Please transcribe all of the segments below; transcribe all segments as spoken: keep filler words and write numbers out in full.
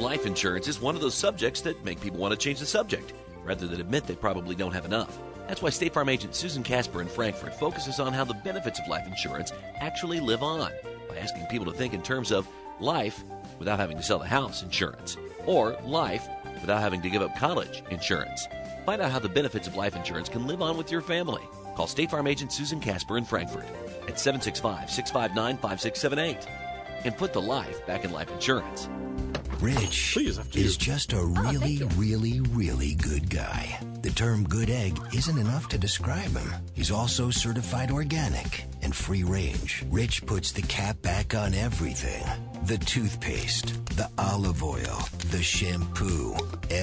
life insurance is one of those subjects that make people want to change the subject, rather than admit they probably don't have enough. That's why State Farm agent Susan Casper in Frankfort focuses on how the benefits of life insurance actually live on, by asking people to think in terms of life without having to sell the house insurance, or life without having to give up college insurance. Find out how the benefits of life insurance can live on with your family. Call State Farm agent Susan Casper in Frankfort at seven six five, six five nine, five six seven eight and put the life back in life insurance. Rich Please, is just a really, Oh, really, really good guy. The term good egg isn't enough to describe him. He's also certified organic and free range. Rich puts the cap back on everything. The toothpaste, the olive oil, the shampoo,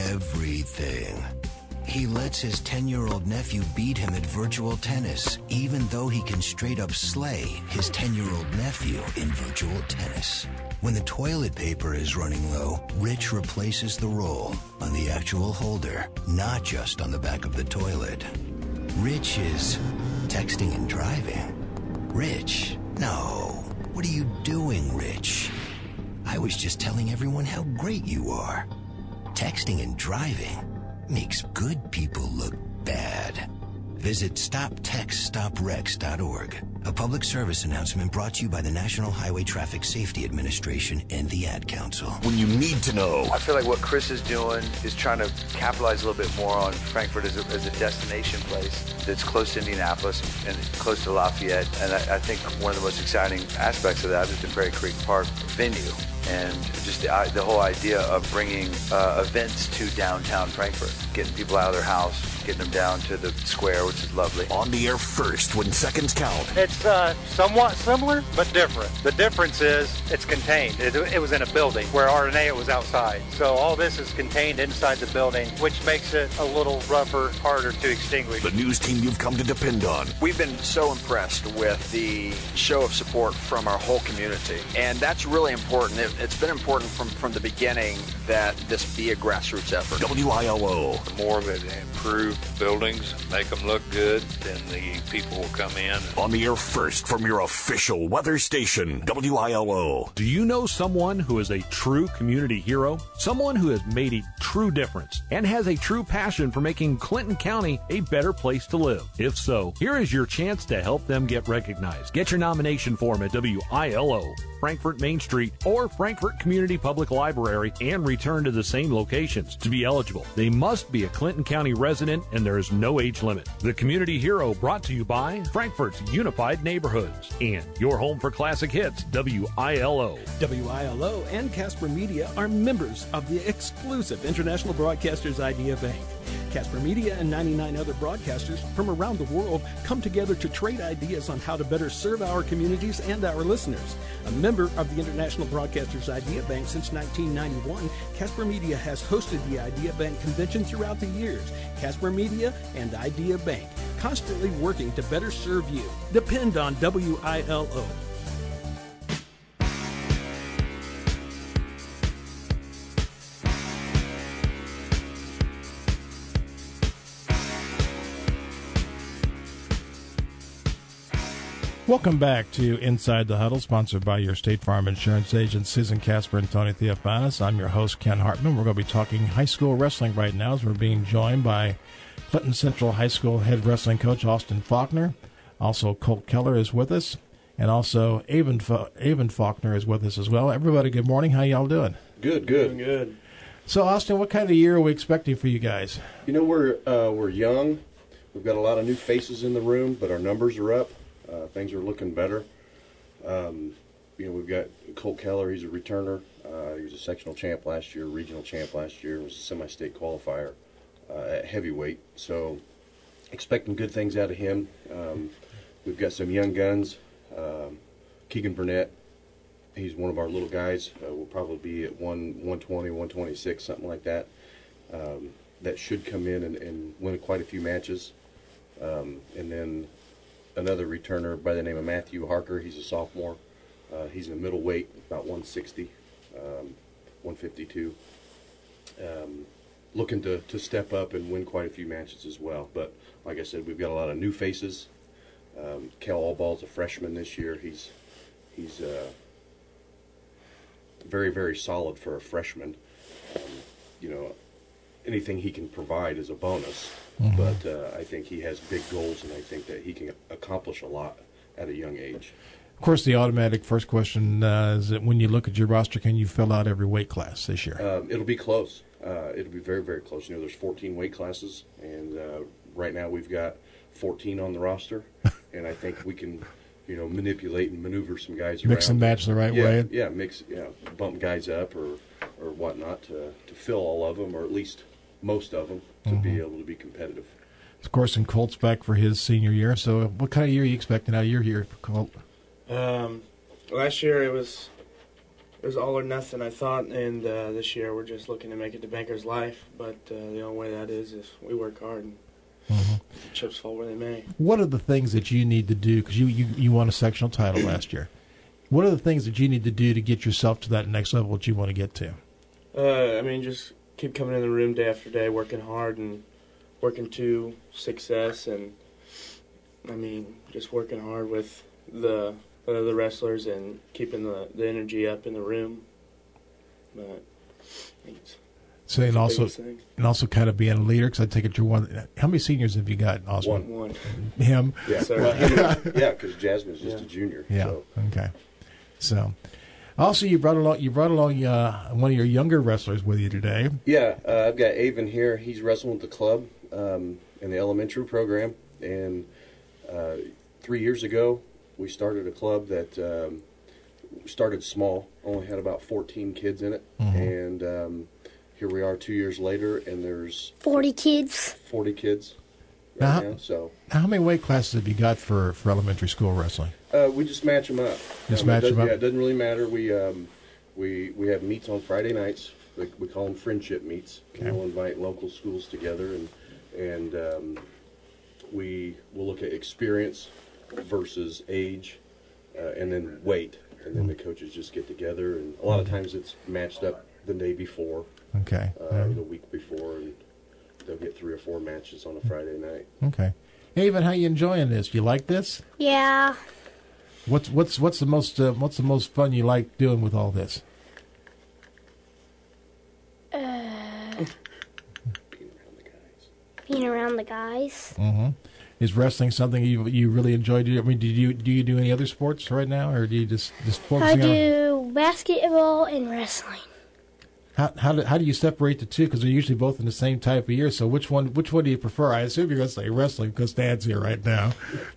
everything. He lets his ten-year-old nephew beat him at virtual tennis, even though he can straight up slay his ten-year-old nephew in virtual tennis. When the toilet paper is running low, Rich replaces the roll on the actual holder, not just on the back of the toilet. Rich is texting and driving. Rich? No. What are you doing, Rich? I was just telling everyone how great you are. Texting and driving makes good people look bad. Visit stop text stop wrecks dot org. A public service announcement brought to you by the National Highway Traffic Safety Administration and the Ad Council. When you need to know. I feel like what Chris is doing is trying to capitalize a little bit more on Frankfort as a, as a destination place that's close to Indianapolis and close to Lafayette. And I, I think one of the most exciting aspects of that is the Prairie Creek Park venue. And just the, the whole idea of bringing uh, events to downtown Frankfort, getting people out of their house, getting them down to the square, which is lovely. On the air first when seconds count. It's uh, somewhat similar, but different. The difference is it's contained. It, it was in a building, where R N A was outside. So all this is contained inside the building, which makes it a little rougher, harder to extinguish. The news team you've come to depend on. We've been so impressed with the show of support from our whole community, and that's really important. It, it's been important from, from the beginning that this be a grassroots effort. W I L O. The more that improve buildings, make them look good, then the people will come in. On the air first from your official weather station, W I L O. Do you know someone who is a true community hero? Someone who has made a true difference and has a true passion for making Clinton County a better place to live? If so, here is your chance to help them get recognized. Get your nomination form at W I L O, Frankfort Main Street, or Frankfort Community Public Library, and return to the same locations. To be eligible, they must be a Clinton County resident, and there is no age limit. The Community Hero brought to you by Frankfort's Unified Neighborhoods and your home for classic hits, W I L O. W I L O and Casper Media are members of the exclusive International Broadcasters Idea Bank. Casper Media and ninety-nine other broadcasters from around the world come together to trade ideas on how to better serve our communities and our listeners. A member of the International Broadcasters Idea Bank since nineteen ninety-one, Casper Media has hosted the Idea Bank convention throughout the years. Casper Media and Idea Bank, constantly working to better serve you. Depend on W I L O. Welcome back to Inside the Huddle, sponsored by your State Farm Insurance agents, Susan Casper and Tony Theophanis. I'm your host, Ken Hartman. We're going to be talking high school wrestling right now as we're being joined by Clinton Central High School head wrestling coach Austin Faulkner. Also, Colt Keller is with us, and also Avon, Fa- Avon Faulkner is with us as well. Everybody, good morning. How y'all doing? Good, good. Doing good. So, Austin, what kind of year are we expecting for you guys? You know, we're uh, we're young. We've got a lot of new faces in the room, but our numbers are up. Uh, things are looking better. Um, you know, we've got Colt Keller. He's a returner. Uh, he was a sectional champ last year, regional champ last year. Was a semi-state qualifier uh, at heavyweight. So, expecting good things out of him. Um, we've got some young guns. Um, Keegan Burnett. He's one of our little guys. Uh, we'll probably be at one one twenty, one twenty-six, something like that. Um, that should come in and, and win quite a few matches. Um, and then another returner by the name of Matthew Harker. He's a sophomore. Uh, he's in middleweight, about one sixty, um, one fifty-two. Um, looking to, to step up and win quite a few matches as well. But like I said, we've got a lot of new faces. Um, Kel Allball's a freshman this year. He's he's uh, very, very solid for a freshman. you know, anything he can provide is a bonus. Mhm. But uh, I think he has big goals, and I think that he can accomplish a lot at a young age. Of course, the automatic first question uh, is that when you look at your roster, can you fill out every weight class this year? Um, it'll be close. Uh, it'll be very, very close. You know, there's fourteen weight classes, and uh, right now we've got fourteen on the roster, and I think we can, you know, manipulate and maneuver some guys around. Mix and match the right yeah, way. Yeah, mix, yeah, bump guys up or or whatnot to to fill all of them, or at least most of them, to Mhm. be able to be competitive. Of course, and Colt's back for his senior year. So, what kind of year are you expecting out of your year for Colt? Um, last year it was it was all or nothing, I thought, and uh, this year we're just looking to make it to Banker's Life. But uh, the only way that is is we work hard and Mm-hmm. the chips fall where they may. What are the things that you need to do? Because you, you, you won a sectional title last year. What are the things that you need to do to get yourself to that next level that you want to get to? Uh, I mean, just keep coming in the room day after day, working hard and working to success, and I mean, just working hard with the uh, the wrestlers and keeping the, the energy up in the room. But I think it's So, and the also, biggest thing. and also kind of being a leader, because I take it you're one. How many seniors have you got, Austin? One. One. Him? Yeah, Sir. well, him- yeah, because Jasmine's just Yeah. a junior. Yeah. So. Okay. So, also you brought along you brought along uh, one of your younger wrestlers with you today. Yeah, uh, I've got Avon here. He's wrestling with the club um, in the elementary program, and uh, three years ago we started a club that um, started small, only had about fourteen kids in it, Mhm. and um, here we are two years later, and there's forty kids. forty kids Now, right how- now. So How many weight classes have you got for, for elementary school wrestling? uh, we just match them up. Just Um, match it does- 'em up? Yeah, it doesn't really matter. We um, we we have meets on Friday nights. We, we call them friendship meets. Okay. We'll invite local schools together, and and um, we will look at experience versus age, uh, and then weight, and then the coaches just get together. And a lot of times it's matched up the day before, Okay. uh, the week before, and they'll get three or four matches on a Friday night. Okay. Avon, how you enjoying this? You like this? Yeah. What's what's what's the most uh, what's the most fun you like doing with all this? Uh, being around the guys. Mm-hmm. Is wrestling something you you really enjoy doing? I mean, do you do you do any other sports right now, or do you just just I focusing on? do basketball and wrestling. How how do, how do you separate the two? Because they're usually both in the same type of year. So which one which one do you prefer? I assume you're going to say wrestling because Dad's here right now.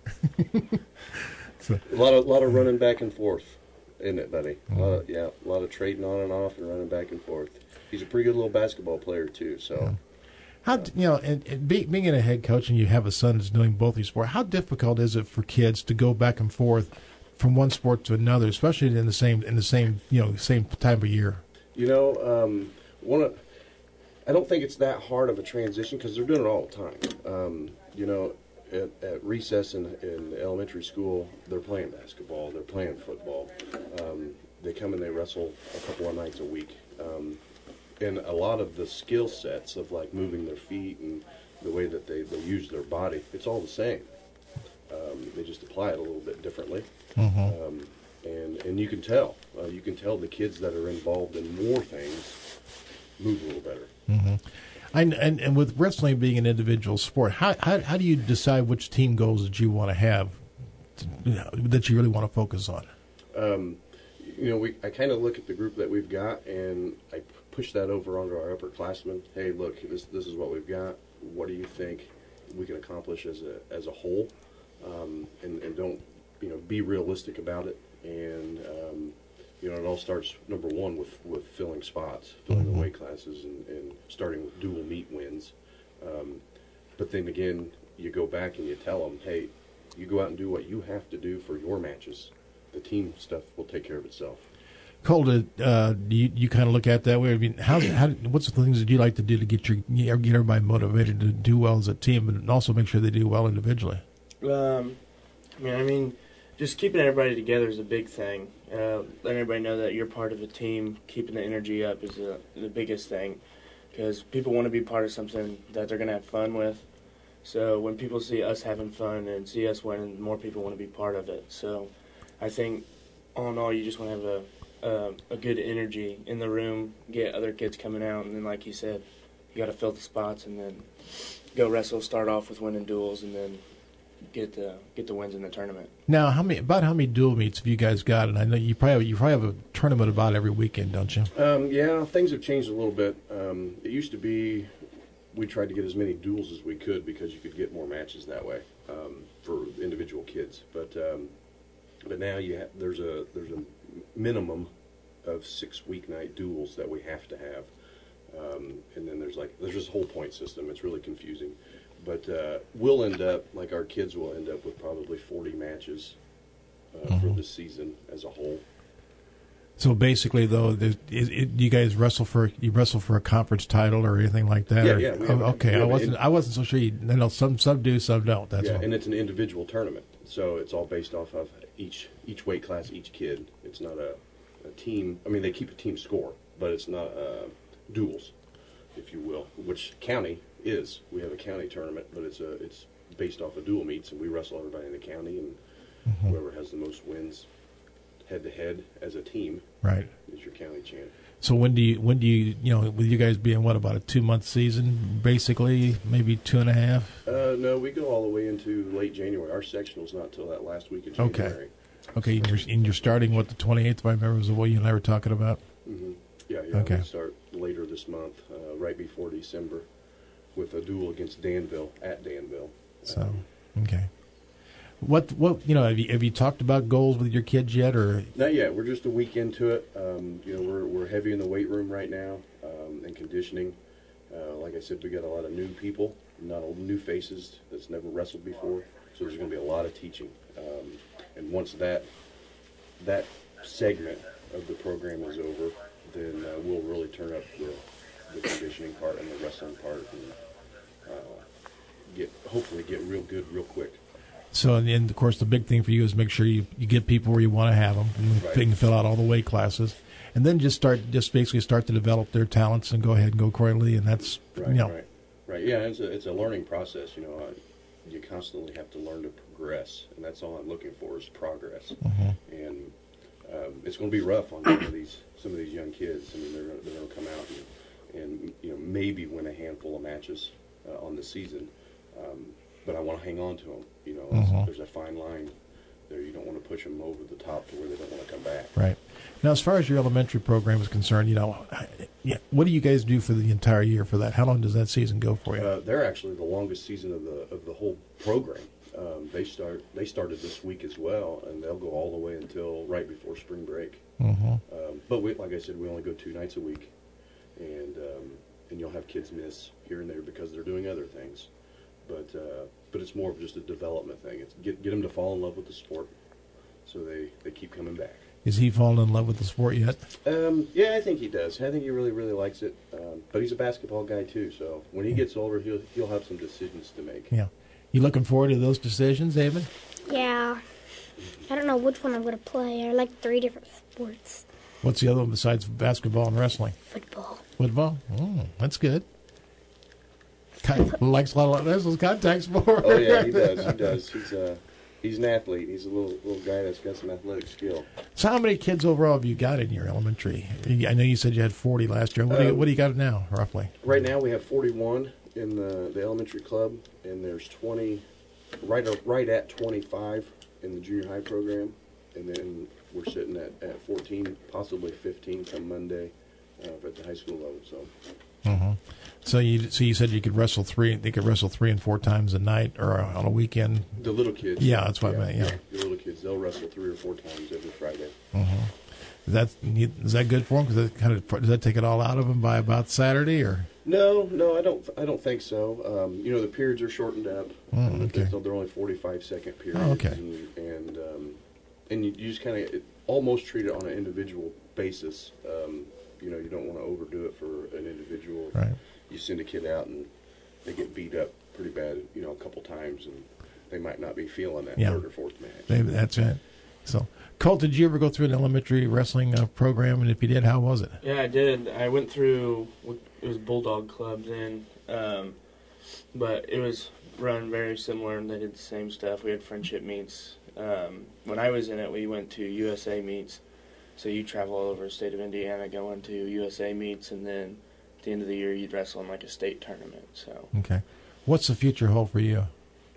So, A lot of lot of running back and forth, isn't it, buddy? A lot of, yeah, a lot of trading on and off and running back and forth. He's a pretty good little basketball player too. So, how d- you know, and, and be, being a head coach and you have a son that's doing both these sports, how difficult is it for kids to go back and forth from one sport to another, especially in the same in the same you know same time of year? you know, um, one of, I don't think it's that hard of a transition because they're doing it all the time. Um, you know, at, at recess in, in elementary school, they're playing basketball, they're playing football. Um, they come and they wrestle a couple of nights a week. Um, and a lot of the skill sets of like moving their feet and the way that they, they use their body, it's all the same. Um, they just apply it a little bit differently. Mhm. Um, and, and you can tell. Uh, you can tell the kids that are involved in more things move a little better. Mm-hmm. And, and and with wrestling being an individual sport, how how, how do you decide which team goals that you want to have, to, you know, that you really want to focus on? Um, you know, we I kind of look at the group that we've got, and I push that over onto our upperclassmen. Hey, look, this this is what we've got. What do you think we can accomplish as a as a whole? Um, and, and don't you know be realistic about it. And um, you know, it all starts number one with, with filling spots, filling Mhm. the weight classes, and, and starting with dual meet wins. Um, but then again, you go back and you tell them, hey, you go out and do what you have to do for your matches. The team stuff will take care of itself. Cole, uh, do you, you kind of look at it that way? I mean, how, how what's the things that you like to do to get your get everybody motivated to do well as a team, but also make sure they do well individually? Um, I mean, I mean, just keeping everybody together is a big thing. Uh, letting everybody know that you're part of a team, keeping the energy up is a, the biggest thing. Because people want to be part of something that they're going to have fun with. So when people see us having fun and see us winning, more people want to be part of it. So I think, all in all, you just want to have a, uh, a good energy in the room, get other kids coming out, and then like you said, you got to fill the spots and then go wrestle, start off with winning duels, and then get the get the wins in the tournament. Now, how many about how many dual meets have you guys got? And I know you probably you probably have a tournament about every weekend, don't you? Um, yeah, things have changed a little bit. Um, it used to be we tried to get as many duels as we could because you could get more matches that way um, for individual kids. But um, but now you ha- there's a there's a minimum of six weeknight duels that we have to have, um, and then there's like there's this whole point system. It's really confusing. But uh, we'll end up, like our kids will end up with probably forty matches uh, mm-hmm. for the season as a whole. So basically, though, it, it, you guys wrestle for you wrestle for a conference title or anything like that? Yeah, or, yeah. We oh, have, okay, we I have wasn't an, I wasn't so sure. You, you know, some some do, some don't. That's yeah, all. And it's an individual tournament, so it's all based off of each each weight class, each kid. It's not a, a team. I mean, they keep a team score, but it's not uh, duels, if you will, which county is. We have a county tournament, but it's a it's based off of dual meets, and we wrestle everybody in the county, and mm-hmm. whoever has the most wins head to head as a team, right, is your county champ. So when do you when do you you know with you guys being what about a two month season basically, maybe two and a half? Uh, no, we go all the way into late January. Our sectional's not till that last week of January. Okay, okay, and you're, and you're starting what the twenty-eighth, if I remember, was the what you and I were talking about. Mm-hmm. Yeah, yeah. Okay. We start later this month, uh, right before December, with a duel against Danville at Danville. So, um, okay. What what you know? Have you have you talked about goals with your kids yet, or not yet? We're just a week into it. Um, you know, we're we're heavy in the weight room right now um, and conditioning. Uh, like I said, we got a lot of new people, not a, new faces that's never wrestled before. So there's going to be a lot of teaching. Um, and once that that segment of the program is over, then uh, we'll really turn up the, the conditioning part and the wrestling part, and uh, get hopefully get real good real quick. So, and, and of course, the big thing for you is make sure you, you get people where you want to have them, and right. they can fill out all the weight classes, and then just start, just basically start to develop their talents and go ahead and go accordingly, and that's, right, you know. Right, right. Yeah, it's a, it's a learning process, you know. I, you constantly have to learn to progress, and that's all I'm looking for is progress. Mm-hmm. And um, it's going to be rough on some of these some of these young kids. I mean, they're gonna, they're going to come out and, and, you know, maybe win a handful of matches uh, on the season. Um, but I want to hang on to them. You know, mm-hmm. there's a fine line there. You don't want to push them over the top to where they don't want to come back. Right. Now, as far as your elementary program is concerned, you know, yeah, what do you guys do for the entire year for that? How long does that season go for you? Uh, they're actually the longest season of the of the whole program. Um, they start they started this week as well, and they'll go all the way until right before spring break. Mm-hmm. Um, but we, like I said, we only go two nights a week, and um, and you'll have kids miss here and there because they're doing other things. But uh, but it's more of just a development thing. It's get get them to fall in love with the sport, so they, they keep coming back. Is he fallen in love with the sport yet? Um, yeah, I think he does. I think he really really likes it. Um, but he's a basketball guy too, so when he gets older, he'll he'll have some decisions to make. Yeah, you looking forward to those decisions, David? Yeah, I don't know which one I'm going to play. I like three different sports. What's the other one besides basketball and wrestling? Football. Football? Oh, that's good. Likes a lot of those contact sports. Oh yeah, he does. He does. He's uh, he's an athlete. He's a little little guy that's got some athletic skill. So, how many kids overall have you got in your elementary? I know you said you had forty last year. What do you, um, what do you got now, roughly? Right now, we have forty-one in the, the elementary club, and there's twenty, right right at twenty-five in the junior high program, and then we're sitting at, at fourteen, possibly fifteen come Monday uh, at the high school level. So. Mm-hmm. So you so you said you could wrestle three. They could wrestle three and four times a night or on a weekend. The little kids. Yeah, that's what yeah, I meant. Yeah. yeah, the little kids. They'll wrestle three or four times every Friday. Mm-hmm. Is that is that good for them? Because that kind of does that take it all out of them by about Saturday or? No, no, I don't. I don't think so. Um, you know, the periods are shortened up. Mm, okay. They're only forty-five second periods. Oh, okay. And and, um, and you, you just kind of almost treat it on an individual basis. Um, you know, you don't want to overdo it for an individual. Right. You send a kid out and they get beat up pretty bad, you know, a couple times, and they might not be feeling that yeah. third or fourth match. Maybe that's it. So, Colt, did you ever go through an elementary wrestling uh, program? And if you did, how was it? Yeah, I did. I went through, it was Bulldog Club then, um, but it was run very similar, and they did the same stuff. We had friendship meets. Um, when I was in it, we went to U S A meets, So you travel all over the state of Indiana going to U S A meets, and then at the end of the year you'd wrestle in like a state tournament. So Okay. What's the future hold for you?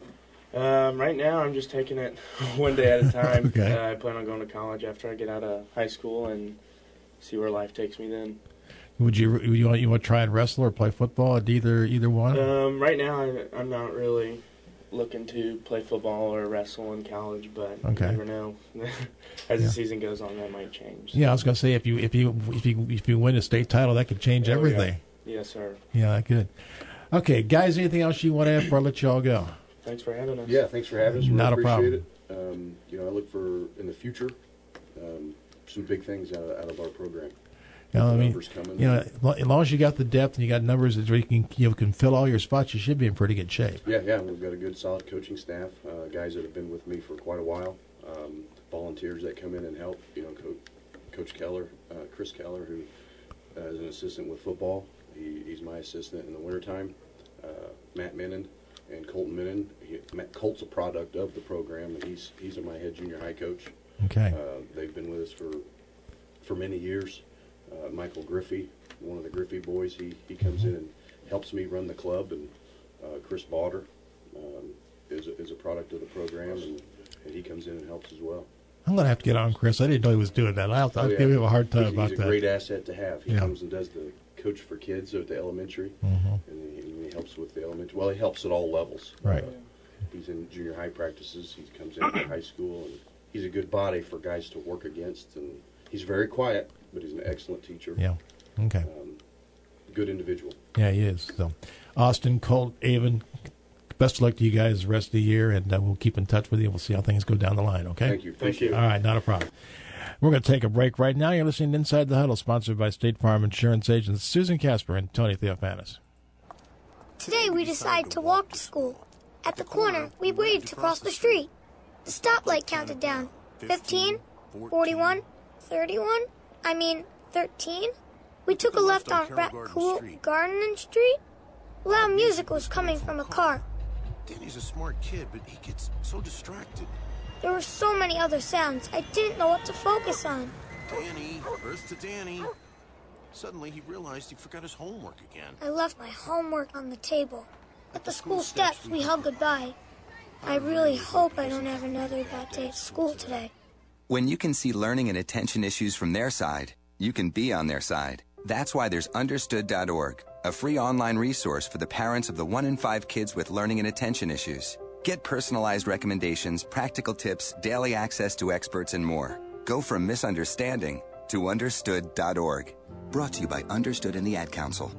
um, right now I'm just taking it one day at a time. Okay. uh, I plan on going to college after I get out of high school and see where life takes me then. Would you you want you want to try and wrestle or play football at either either one? Um, right now I, I'm not really looking to play football or wrestle in college, but Okay. you never know. As Yeah. the season goes on, that might change. Yeah, I was gonna say if you if you if you if you win a state title, that could change Oh, yeah. everything. Yes, sir. Yeah, good. Okay, guys, anything else you want to add before I let you all go? Thanks for having us. Yeah, thanks for having us. We Not a appreciate problem. it. Um, you know, I look for in the future um, some big things out of, out of our program. You know, I The mean, numbers coming. you know, as long as you got the depth and you got numbers that you can you can fill all your spots, you should be in pretty good shape. Yeah, yeah, we've got a good, solid coaching staff. Uh, guys that have been with me for quite a while. Um, volunteers that come in and help. You know, Co- Coach Keller, uh, Chris Keller, who uh, is an assistant with football. He, he's my assistant in the wintertime. Uh, Matt Menon and Colton Menon. He, Matt Colt's a product of the program, and he's he's my head junior high coach. Okay. Uh, they've been with us for for many years. Uh, Michael Griffey, one of the Griffey boys, he, he comes in and helps me run the club, and uh, Chris Bauder um, is, a, is a product of the program, and, and he comes in and helps as well. I'm gonna have to get on Chris. I didn't know he was doing that. I'll, I'll Oh, yeah. give him a hard time he's, about he's a that. great asset to have. He Yeah. comes and does the coach for kids at the elementary, Mhm. and he, and he helps with the elementary. Well, he helps at all levels. Right. Uh, he's in junior high practices. He comes in at high school, and he's a good body for guys to work against. And he's very quiet, but he's an excellent teacher. Yeah. Okay. Um, good individual. Yeah, he is. So, Austin, Colt, Avon, best of luck to you guys the rest of the year, and uh, we'll keep in touch with you. We'll see how things go down the line, okay? Thank you. Thank you. All right, not a problem. We're going to take a break right now. You're listening to Inside the Huddle, sponsored by State Farm Insurance agents Susan Casper and Tony Theophanis. Today we decided to walk to school. At the corner, we waited to cross the street. The stoplight counted down. fifteen, forty-one, thirty-one, I mean, thirteen. We took a left on Raccoon Garden Street. Loud music was coming from a car. Danny's a smart kid, but he gets so distracted. There were so many other sounds, I didn't know what to focus on. Danny, Earth to Danny. Suddenly he realized he forgot his homework again. I left my homework on the table. At the school steps, we hugged goodbye. I really hope I don't have another bad day at school today. When you can see learning and attention issues from their side, you can be on their side. That's why there's understood dot org, a free online resource for the parents of the one in five kids with learning and attention issues. Get personalized recommendations, practical tips, daily access to experts, and more. Go from misunderstanding to understood dot org. Brought to you by Understood and the Ad Council.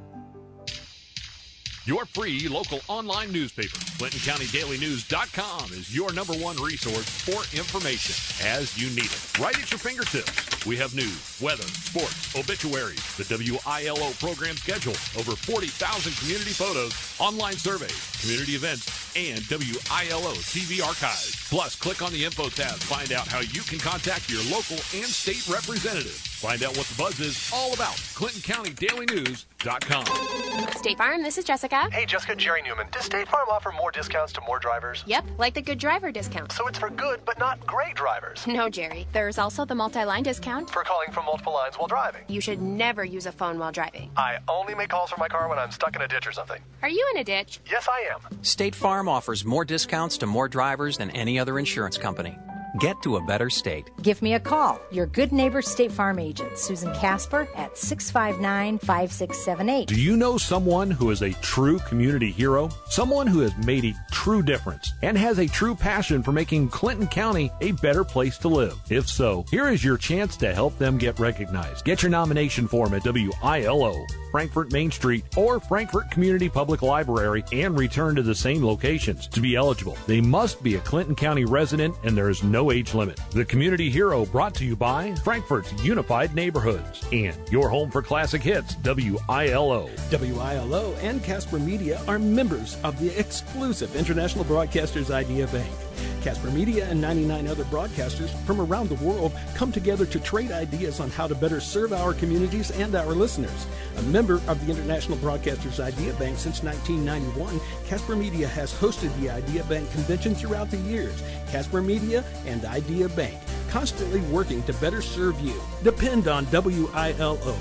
Your free local online newspaper, Clinton County Daily News dot com, is your number one resource for information as you need it, right at your fingertips. We have news, weather, sports, obituaries, the W I L O program schedule, over forty thousand community photos, online surveys, community events, and W I L O T V archives. Plus, click on the info tab to find out how you can contact your local and state representatives. Find out what the buzz is all about. Clinton County Daily News dot com. State Farm, this is Jessica. Hey, Jessica, Jerry Newman. Does State Farm offer more discounts to more drivers? Yep, like the good driver discount. So it's for good, but not great drivers. No, Jerry. There's also the multi-line discount. For calling from multiple lines while driving. You should never use a phone while driving. I only make calls from my car when I'm stuck in a ditch or something. Are you in a ditch? Yes, I am. State Farm offers more discounts to more drivers than any other insurance company. Get to a better state. Give me a call. Your good neighbor State Farm agent, Susan Casper, at six five nine, five six seven eight. Do you know someone who is a true community hero? Someone who has made a true difference and has a true passion for making Clinton County a better place to live? If so, here is your chance to help them get recognized. Get your nomination form at W I L O, Frankfort Main Street, or Frankfort Community Public Library and return to the same locations. To be eligible, they must be a Clinton County resident and there is no age limit. The Community Hero brought to you by Frankfort's Unified Neighborhoods and your home for classic hits, W I L O. W I L O and Casper Media are members of the exclusive International Broadcasters Idea Bank. Casper Media and ninety-nine other broadcasters from around the world come together to trade ideas on how to better serve our communities and our listeners. A member of the International Broadcasters Idea Bank since nineteen ninety-one, Casper Media has hosted the Idea Bank convention throughout the years. Casper Media and Idea Bank. constantly working to better serve you. Depend on W I L O.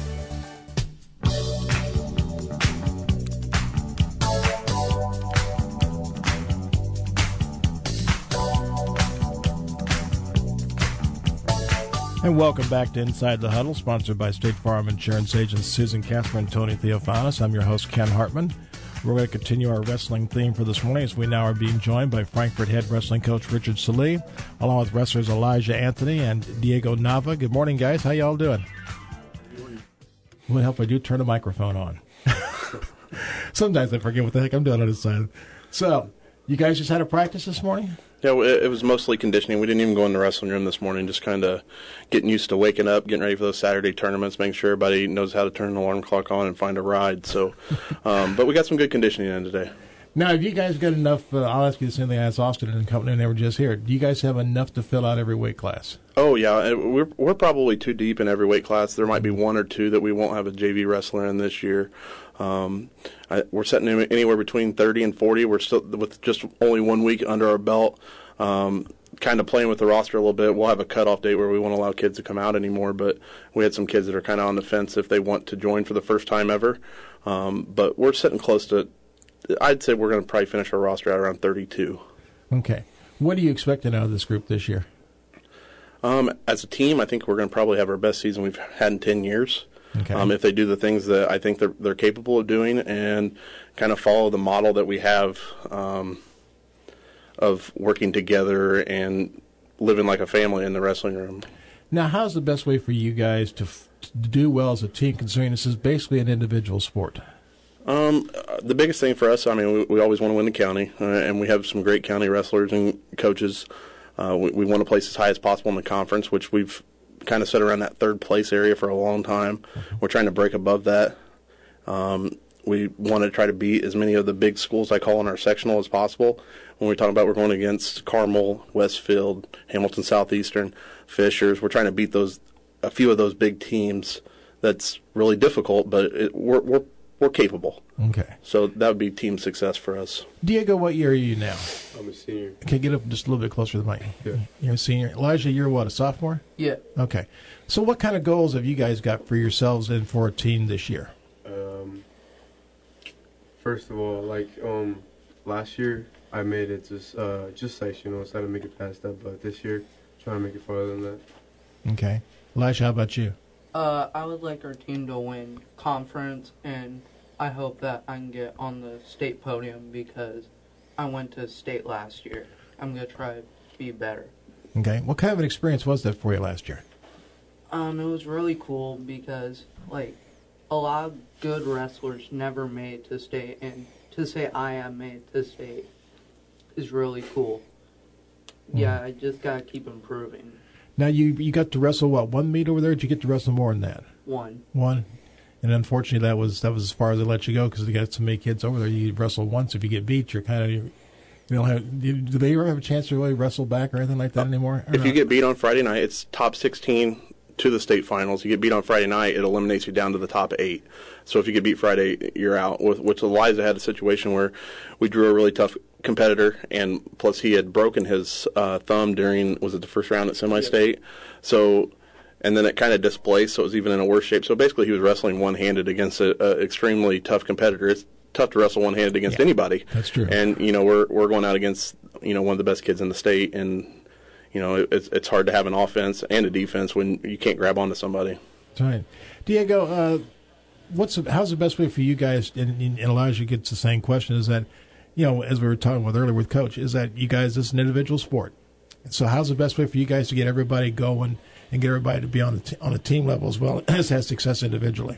And welcome back to Inside the Huddle, sponsored by State Farm Insurance agents Susan Casper and Tony Theophanis. I'm your host, Ken Hartman. We're going to continue our wrestling theme for this morning as we now are being joined by Frankfort head wrestling coach Richard Salee, along with wrestlers Elijah Anthony and Diego Nava. Good morning, guys. How y'all doing? Good morning. Would help if I do turn the microphone on. Sometimes I forget what the heck I'm doing on this side. So, you guys just had a practice this morning? Yeah, it was mostly conditioning. We didn't even go in the wrestling room this morning, just kind of getting used to waking up, getting ready for those Saturday tournaments, making sure everybody knows how to turn the alarm clock on and find a ride. So, um, but we got some good conditioning in today. Now, have you guys got enough, uh, I'll ask you the same thing I asked Austin and company when they were just here. Do you guys have enough to fill out every weight class? Oh, yeah. We're, we're probably too deep in every weight class. There might be one or two that we won't have a J V wrestler in this year. Um, I, we're setting anywhere between thirty and forty. We're still with just only one week under our belt. Um, kind of playing with the roster a little bit. We'll have a cutoff date where we won't allow kids to come out anymore, but we had some kids that are kind of on the fence if they want to join for the first time ever. Um, but we're sitting close to, I'd say we're going to probably finish our roster out around thirty-two. Okay. What are you expecting out of this group this year? Um, as a team, I think we're going to probably have our best season we've had in ten years. Okay. Um, if they do the things that I think they're, they're capable of doing and kind of follow the model that we have, um, of working together and living like a family in the wrestling room. Now, how's the best way for you guys to, f- to do well as a team, considering this is basically an individual sport? Um, the biggest thing for us, I mean, we, we always want to win the county, uh, and we have some great county wrestlers and coaches. Uh, we, we want to place as high as possible in the conference, which we've kind of set around that third place area for a long time. Mm-hmm. We're trying to break above that. Um, we want to try to beat as many of the big schools I call in our sectional as possible. When we talk about we're going against Carmel, Westfield, Hamilton Southeastern, Fishers, we're trying to beat those a few of those big teams. That's really difficult, but it, we're we're we're capable. Okay. So that would be team success for us. Diego, what year are you now? I'm a senior. Okay, get up just a little bit closer to the mic. Yeah. You're a senior. Elijah, you're what, a sophomore? Yeah. Okay. So what kind of goals have you guys got for yourselves and for a team this year? Um, first of all, like um, last year, I made it just uh, just sectional, so I didn't make it past that. But this year, trying to make it farther than that. Okay. Elijah, how about you? Uh, I would like our team to win conference, and I hope that I can get on the state podium because I went to state last year. I'm going to try to be better. Okay. What kind of an experience was that for you last year? Um, it was really cool because, like, a lot of good wrestlers never made it to state, and to say I am made it to state is really cool. Mm. Yeah, I just got to keep improving. Now, you you got to wrestle, what, one meet over there? Or did you get to wrestle more than that? One. One? And unfortunately, that was that was as far as they let you go because they got so many kids over there. You wrestle once. If you get beat, you're kind of, you don't have, do they ever have a chance to really wrestle back or anything like that anymore? If you get beat on Friday night, it's top sixteen to the state finals. You get beat on Friday night, it eliminates you down to the top eight. So if you get beat Friday, you're out. With which Eliza had a situation where we drew a really tough competitor, and plus he had broken his uh, thumb during, was it the first round at semi-state? Yeah. So, and then it kind of displaced, so it was even in a worse shape. So basically he was wrestling one-handed against an extremely tough competitor. It's tough to wrestle one-handed against yeah, anybody. That's true. And, you know, we're we're going out against, you know, one of the best kids in the state, and you know, it's it's hard to have an offense and a defense when you can't grab onto somebody. That's right. Diego, uh, what's the, how's the best way for you guys, and, and Elijah gets the same question, is that, you know, as we were talking with earlier with Coach, is that you guys, this is an individual sport. So how's the best way for you guys to get everybody going and get everybody to be on, the t- on a team level as well as have success individually?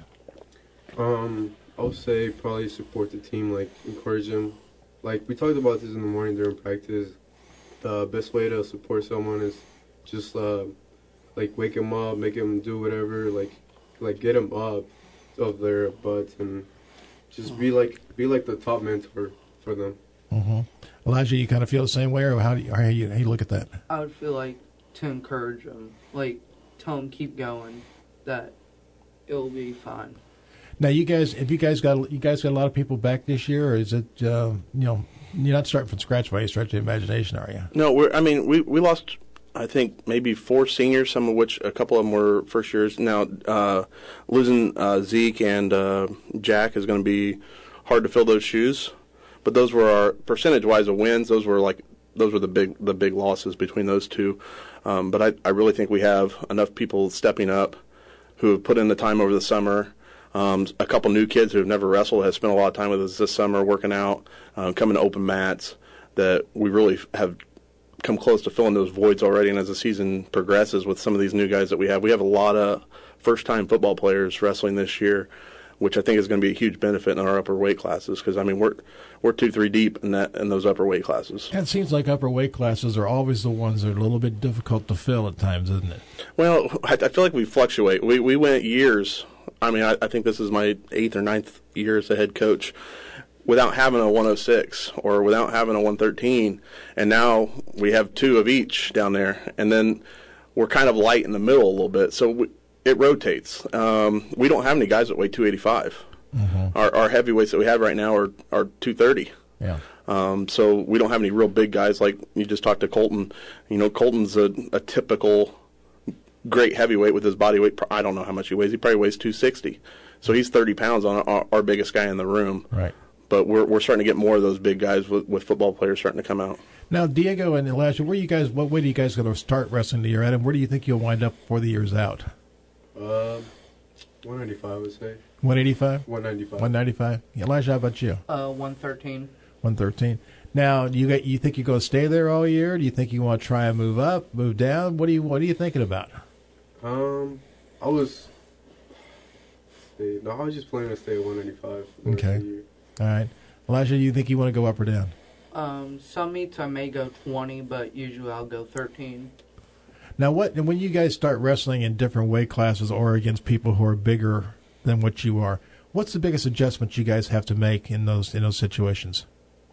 Um, I would say probably support the team, like encourage them. Like we talked about this in the morning during practice. The best way to support someone is just uh, like wake them up, make them do whatever, like like get them up of their butts and just be like be like the top mentor for them. Mm-hmm. Elijah, you kind of feel the same way, or how do you, or how you, how you look at that? I would feel like to encourage them, like tell them keep going, that it'll be fine. Now, you guys, have you guys got you guys got a lot of people back this year, or is it uh, you know, you're not starting from scratch by any stretch of the imagination, are you? No, we're. I mean, we we lost I think, maybe four seniors, some of which a couple of them were first years. Now, uh, losing uh, Zeke and uh, Jack is going to be hard to fill those shoes. But those were our percentage-wise of wins. Those were like those were the big the big losses between those two. Um, but I, I really think we have enough people stepping up who have put in the time over the summer. Um, a couple new kids who have never wrestled have spent a lot of time with us this summer working out, uh, coming to open mats, that we really have come close to filling those voids already. And as the season progresses with some of these new guys that we have, we have a lot of first-time football players wrestling this year, which I think is going to be a huge benefit in our upper weight classes because, I mean, we're we're two, three deep in that in those upper weight classes. And it seems like upper weight classes are always the ones that are a little bit difficult to fill at times, isn't it? Well, I, I feel like we fluctuate. We we went years. I mean, I, I think this is my eighth or ninth year as a head coach without having a one oh six or without having a one thirteen, and now we have two of each down there, and then we're kind of light in the middle a little bit. So we, it rotates. Um, we don't have any guys that weigh two eighty-five. Mm-hmm. Our, our heavyweights that we have right now are, are two thirty. Yeah. Um, so we don't have any real big guys like you just talked to Colton. You know, Colton's a, a typical great heavyweight with his body weight. I don't know how much he weighs. He probably weighs two sixty. So he's thirty pounds on our, our biggest guy in the room. Right. But we're we're starting to get more of those big guys with, with football players starting to come out. Now, Diego and Elijah, where you guys? What way do you guys going to start wrestling the year at, and where do you think you'll wind up before the year's out? Um, one ninety-five, I would say. one eighty-five? one ninety-five. one ninety-five. Elijah, how about you? Uh, one thirteen. one thirteen. Now, do you get, you think you're going to stay there all year? Do you think you want to try and move up, move down? What do you What are you thinking about? Um, I was. No, I was just planning to stay at one ninety-five. Okay. All right. Elijah, you think you want to go up or down? Um, some meets I may go twenty, but usually I'll go thirteen. Now, what when you guys start wrestling in different weight classes or against people who are bigger than what you are, what's the biggest adjustment you guys have to make in those in those situations?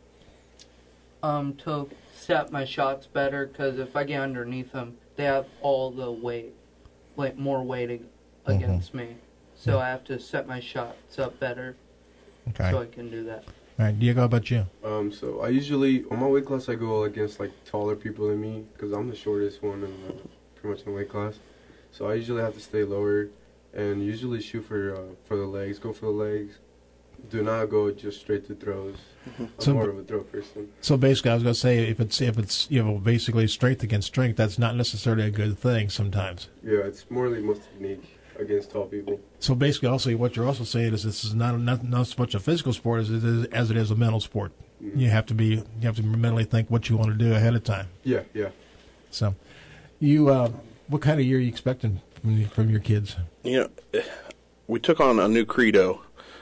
Um, to set my shots better, because if I get underneath them, they have all the weight, like more weight against mm-hmm. me. So yeah. I have to set my shots up better, okay. so I can do that. All right, Diego, how about you? Um, so I usually, on my weight class, I go against like taller people than me, because I'm the shortest one in the, pretty much in the weight class. So I usually have to stay lower, and usually shoot for uh, for the legs, go for the legs. Do not go just straight to throws. I'm so, more of a throw person. So basically, I was going to say, if it's if it's you know basically strength against strength, that's not necessarily a good thing sometimes. Yeah, it's more like most technique against tall people. So basically, also what you're also saying is this is not not, not so much a physical sport as it is as it is a mental sport. Mm-hmm. You have to be you have to mentally think what you want to do ahead of time. Yeah, yeah. So, you uh, what kind of year are you expecting from, from your kids? You know, we took on a new credo.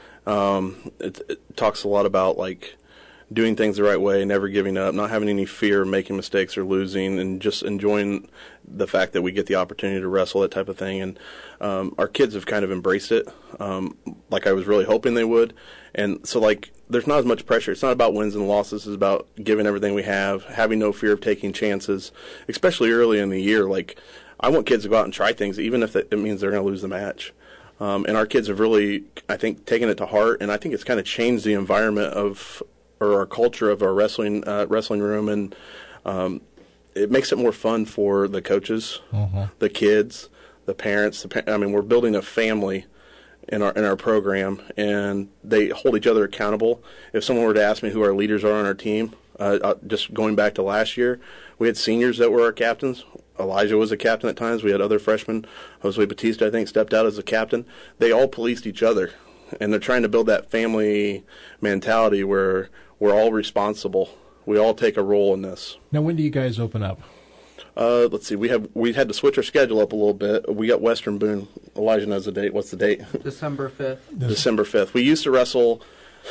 Um, it, it talks a lot about like doing things the right way, never giving up, not having any fear of making mistakes or losing, and just enjoying the fact that we get the opportunity to wrestle, that type of thing. And um, our kids have kind of embraced it, um, like I was really hoping they would. And so, like, there's not as much pressure. It's not about wins and losses. It's about giving everything we have, having no fear of taking chances, especially early in the year. Like, I want kids to go out and try things, even if it means they're going to lose the match. Um, and our kids have really, I think, taken it to heart, and I think it's kind of changed the environment of, or our culture of our wrestling uh, wrestling room, and um, it makes it more fun for the coaches, uh-huh. the kids, the parents. The pa- I mean, we're building a family in our in our program, and they hold each other accountable. If someone were to ask me who our leaders are on our team, uh, uh, just going back to last year, we had seniors that were our captains. Elijah was a captain at times. We had other freshmen. Jose Batista, I think, stepped out as a captain. They all policed each other, and they're trying to build that family mentality where we're all responsible. We all take a role in this. Now, when do you guys open up? Uh, let's see. We have we had to switch our schedule up a little bit. We got Western Boone. Elijah knows the date. What's the date? December fifth. December fifth. We used to wrestle.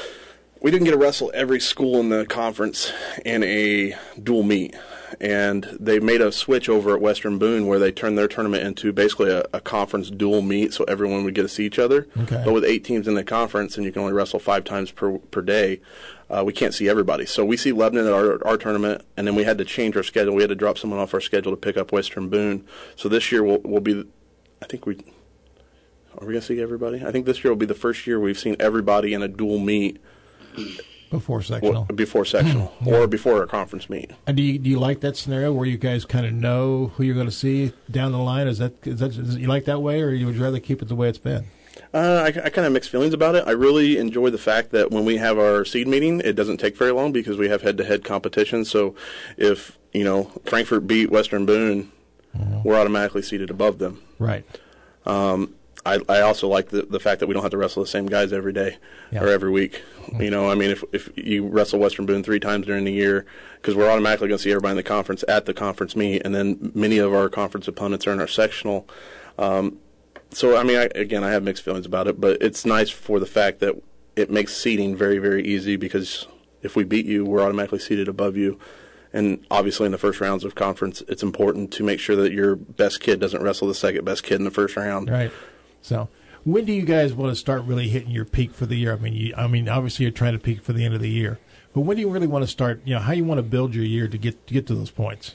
We didn't get to wrestle every school in the conference in a dual meet. And they made a switch over at Western Boone where they turned their tournament into basically a, a conference dual meet, so everyone would get to see each other. Okay. But with eight teams in the conference and you can only wrestle five times per per day, uh, we can't see everybody. So we see Lebanon at our, our tournament, and then we had to change our schedule. We had to drop someone off our schedule to pick up Western Boone. So this year we'll, we'll be, I think we, are we going to see everybody? I think this year will be the first year we've seen everybody in a dual meet Before sectional. Well, before sectional, Yeah. or before a conference meet. And do you, do you like that scenario where you guys kind of know who you're going to see down the line? Is that is that is, you like that way, or would you rather keep it the way it's been? Uh, I, I kind of have mixed feelings about it. I really enjoy the fact that when we have our seed meeting, it doesn't take very long because we have head-to-head competition. So if, you know, Frankfort beat Western Boone, mm-hmm. we're automatically seated above them. Right. Um, I, I also like the, the fact that we don't have to wrestle the same guys every day yeah. or every week. Mm-hmm. You know, I mean, if if you wrestle Western Boone three times during the year, because we're automatically going to see everybody in the conference at the conference meet, and then many of our conference opponents are in our sectional. Um, so, I mean, I, again, I have mixed feelings about it, but it's nice for the fact that it makes seeding very, very easy because if we beat you, we're automatically seated above you. And obviously in the first rounds of conference, it's important to make sure that your best kid doesn't wrestle the second best kid in the first round. Right. So when do you guys want to start really hitting your peak for the year? I mean, you, I mean, obviously you're trying to peak for the end of the year, but when do you really want to start, you know, how you want to build your year to get to get to those points?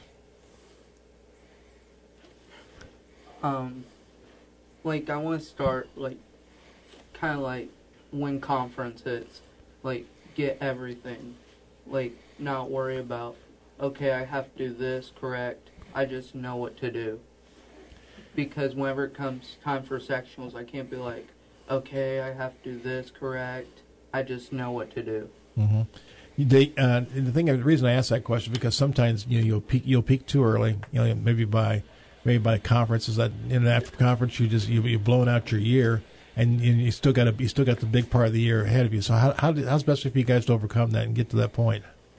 Um, like I want to start like kind of like win conferences, like get everything, like not worry about, okay, I have to do this correct. I just know what to do. Because whenever it comes time for sectionals, I can't be like, okay, I have to do this correct. I just know what to do. Mm-hmm. They, uh, the thing, the reason I ask that question because sometimes you know you'll peak, you'll peak too early. You know, maybe by maybe by conference is that in after conference you just you you're blowing out your year, and, and you still got a, you still got the big part of the year ahead of you. So how how do, how's best for you guys to overcome that and get to that point?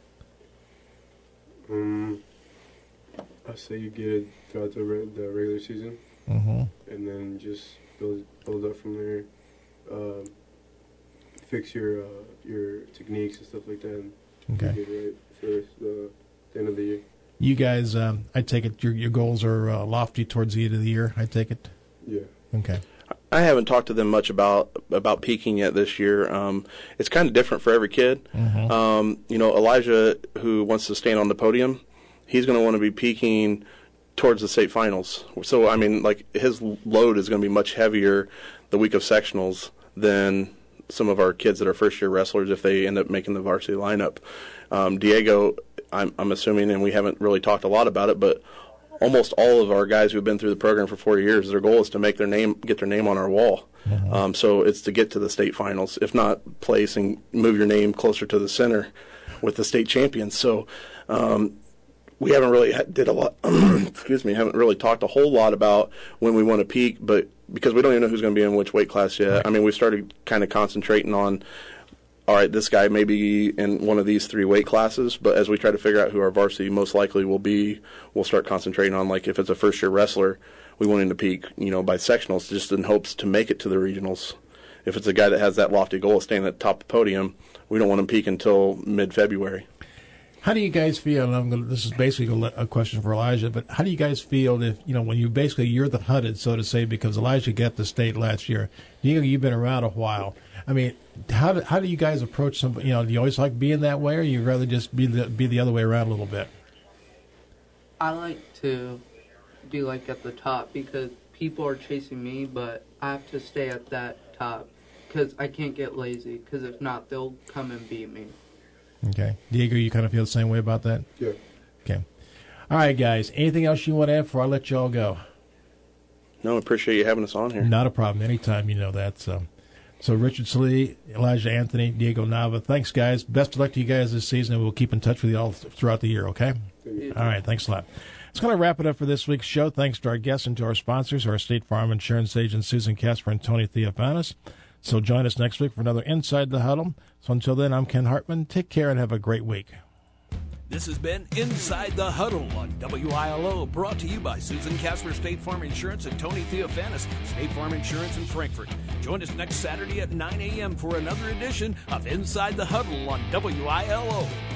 Um, I say you get it throughout the re- the regular season, mm-hmm. and then just build build up from there. Um, fix your uh, your techniques and stuff like that. And okay. Get it right for the, the end of the year. You guys, um, I take it your your goals are uh, lofty towards the end of the year. I take it. Yeah. Okay. I haven't talked to them much about about peaking yet this year. Um, it's kind of different for every kid. Mm-hmm. Um, you know, Elijah, who wants to stand on the podium, he's going to want to be peaking towards the state finals. So, I mean, like his load is going to be much heavier the week of sectionals than some of our kids that are first-year wrestlers if they end up making the varsity lineup. Um, Diego, I'm, I'm assuming, and we haven't really talked a lot about it, but almost all of our guys who've been through the program for four years, their goal is to make their name, get their name on our wall. Mm-hmm. Um, so it's to get to the state finals, if not place and move your name closer to the center with the state champions. So um, we haven't really had, did a lot. excuse me, haven't really talked a whole lot about when we want to peak, but because we don't even know who's going to be in which weight class yet. Right. I mean, we started kind of concentrating on, all right, this guy may be in one of these three weight classes, but as we try to figure out who our varsity most likely will be, we'll start concentrating on, like, if it's a first-year wrestler, we want him to peak, you know, by sectionals just in hopes to make it to the regionals. If it's a guy that has that lofty goal of staying at the top of the podium, we don't want him peak until mid-February. How do you guys feel, and I'm gonna, this is basically a question for Elijah, but how do you guys feel if, you know, when you basically, you're the hunted, so to say, because Elijah got the state last year. You know, you've been around a while. I mean, how do, how do you guys approach somebody, you know, do you always like being that way, or you rather just be the, be the other way around a little bit? I like to be, like, at the top because people are chasing me, but I have to stay at that top because I can't get lazy, because if not, they'll come and beat me. Okay. Diego, you kind of feel the same way about that? Yeah. Okay. All right, guys. Anything else you want to add before I let you all go? No, I appreciate you having us on here. Not a problem. Anytime, you know that. So, so Richard Slee, Elijah Anthony, Diego Nava, thanks, guys. Best of luck to you guys this season, and we'll keep in touch with you all throughout the year, okay? All right. Thanks a lot. It's going to wrap it up for this week's show. Thanks to our guests and to our sponsors, our State Farm Insurance agents, Susan Casper and Tony Theophanis. So join us next week for another Inside the Huddle. So until then, I'm Ken Hartman. Take care and have a great week. This has been Inside the Huddle on W I L O, brought to you by Susan Casper, State Farm Insurance, and Tony Theophanis, State Farm Insurance in Frankfort. Join us next Saturday at nine a.m. for another edition of Inside the Huddle on W I L O.